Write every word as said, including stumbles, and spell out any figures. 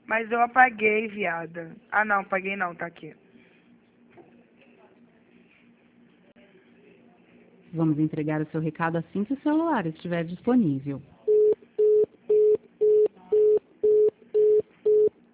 Mas eu apaguei, viada. Ah, não, apaguei não, tá aqui. Vamos entregar o seu recado assim que o celular estiver disponível.